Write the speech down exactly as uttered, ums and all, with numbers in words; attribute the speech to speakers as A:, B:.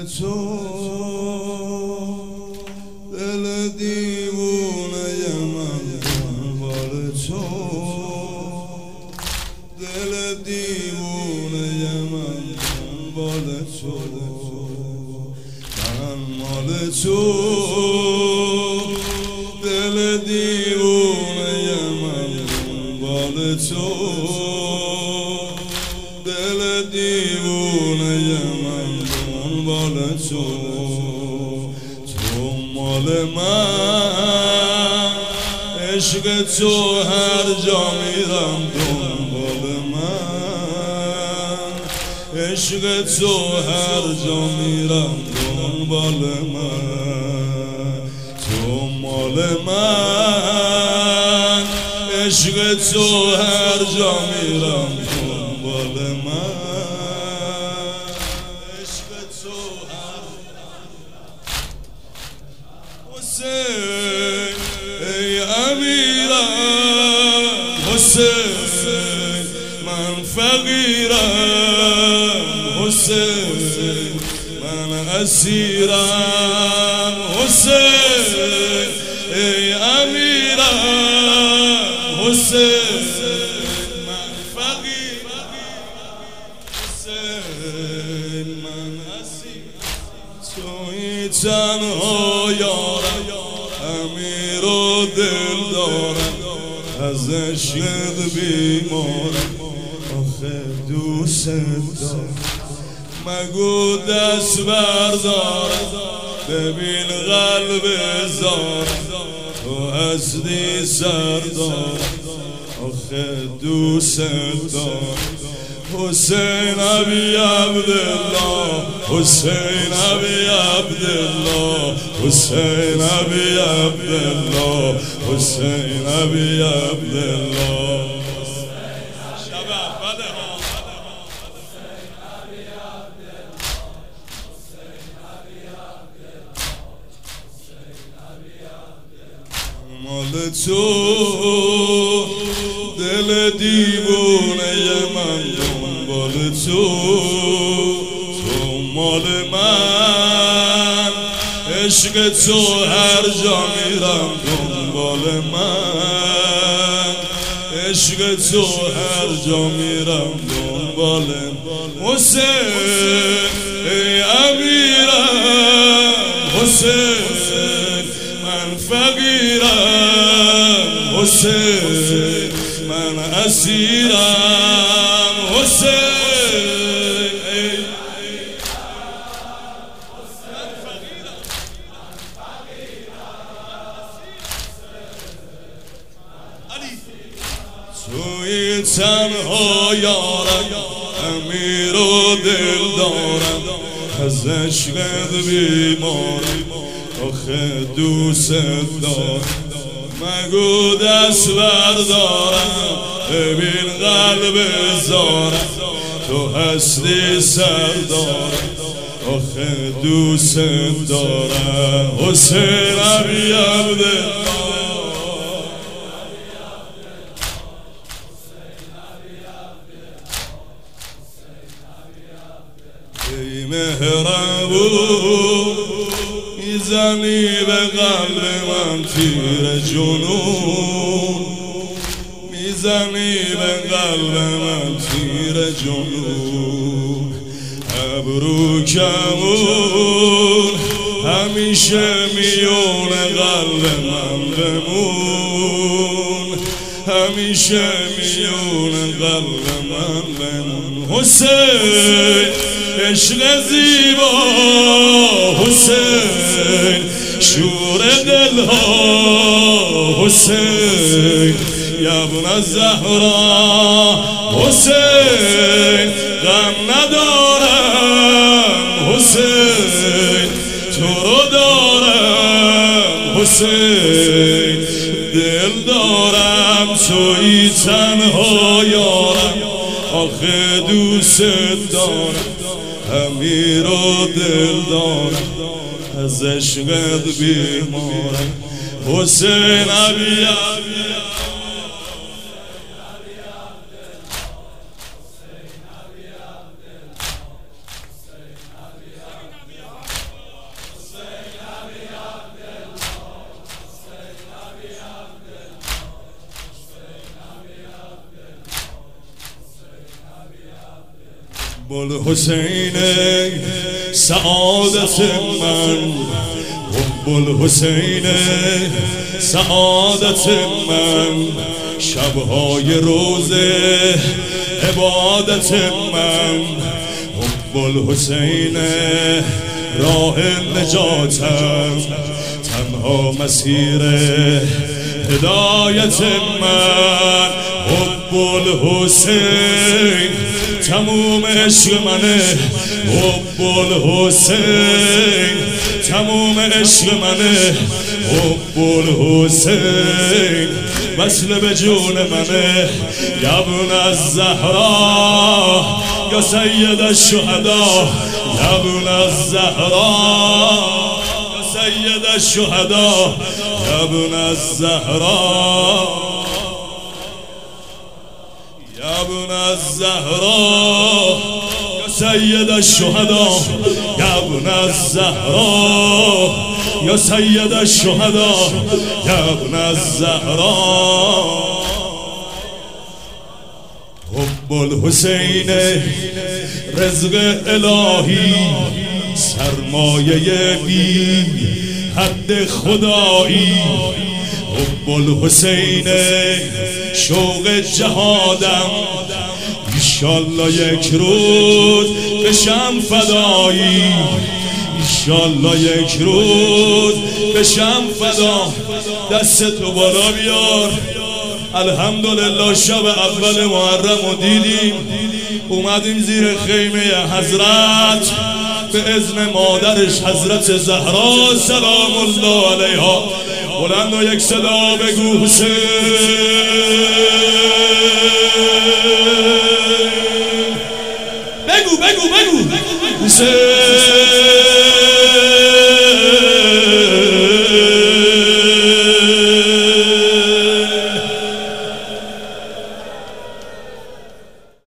A: تو دل دیوونه من دنبال تو دل دیوونه من دنبال تو من مال تو دل دیوونه من دنبال تو دل دیوونه من دنبال تو تو مال من عشق تو هر جا میرم دنبال من عشق تو هر جا میرم دنبال من تو مال من عشق تو هر جا میرم دنبال من عشق تو هر حسین ای امیرم حسین من فقیرم حسین من اسیرم حسین ای امیرم حسین من فقیرم حسین من اسیرم توی تنها یارم امیر و دل دارم از عشقت بیمارم آخه دوست دارم مگو دست بردارم ببین قلب زارم تو هستی سردارم آخه دوست دارم حسین ابی عبدالله حسین ابی عبدالله حسین ابی عبدالله حسین ابی عبدالله شب اول ها مال تو دل دیوونه من دنبال تو تو مال من عشق تو هر جا میرم دنبال من عشق تو هر جا میرم دنبال حسین ای امیرم حسین من فقیرم حسین من اسیرم حسین ای توی تنها یارم امیر و دل دارم از عشقت بیمارم آخه دوست دارم مگو دست بردارم ببین قلب زارم تو هستی سردارم آخه دوست دارم حسین ابی عبدالله ای مهربون میزنی به قلب من تیر جنون میزنی به قلب من تیر جنون ابرو کمون همیشه میون قلب من بمون همیشه میون قلب من بمون حسین عشق زیبا حسین شور دلها حسین یابن زهرا حسین غم ندارم حسین تو رو دارم حسین دل دارم توی تنها یارم آخه دوست دارم امیر و دل دارم از عشقت بیمارم حسین ابی الحسین سعادت من، حب الحسین سعادت من، شبهای روز عبادت من، حب الحسین راه نجاتم، تنها مسیر هدایت من، حب الحسین تموم عشق منه، حب الحسین تموم عشق منه، حب الحسین وصل به جون منه، یا ابن الزهرا یا سید الشهدا، یا ابن الزهرا یا سید الشهدا، یا ابن الزهرا یا ابن الزهرا یا سید الشهدا، یا ابن الزهرا یا سید الشهدا، یا ابن الزهرا. حب الحسین رزق الهی، سرمایه بی حد خدایی، حب الحسین شوق جهادم، ایشالله یک روز بشم فدایی، ایشالله یک روز بشم فدا. دست تو بالا بیار. الحمدلله شب اول محرم رو دیدیم، اومدیم زیر خیمه حضرت به اذن مادرش حضرت زهرا سلام الله علیها. بلند و یک صدا بگو حسین، بگو بگو بگو حسین.